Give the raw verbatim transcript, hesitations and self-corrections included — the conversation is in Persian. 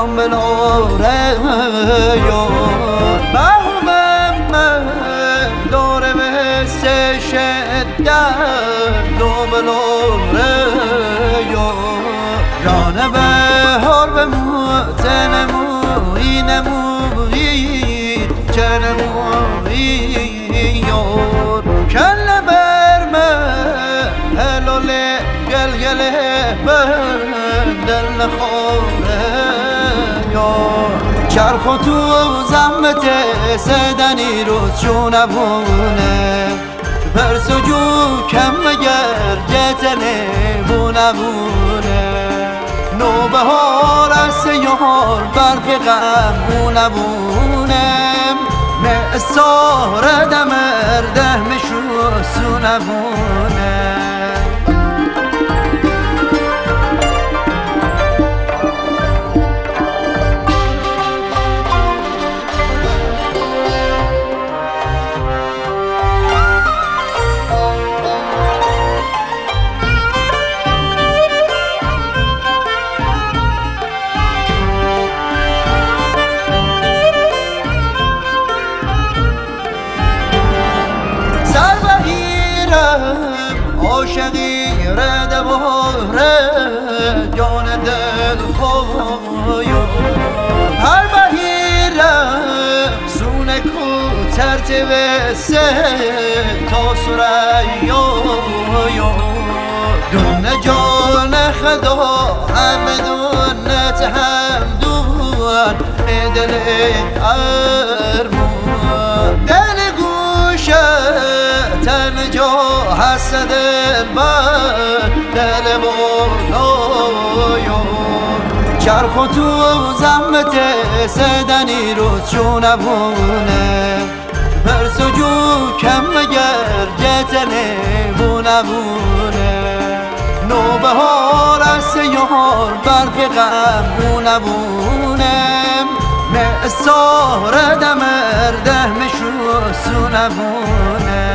جام بلاره یار بهمم داره مثل شدت دو بلاره یار جان بهار بموت نموی نموی چه نموی یار کل برمه هلوله گلگله دل نخوره یار چرخ و تو زمت سدنی روز چونبونه پرس و جو کم مگر جتنه بونبونه نو بهار است یار برق غم بونبونم نه ساره دمر دهمشو سونبونه عاشقی رد باره جان دل خویو هر بهیرم سونه کو ترتیب سه تا سریو دون جان خدا همه دونت هم دون دل ارمون دل گوشه تن جا هست دل من دل بولایو چرخ و تو زمت سدنی روز چونبونه پرس و جو کم مگر جتنه بونبونه نو بهار است یار برق غم بونبونم نه ساره دمر دهمشو سونبونه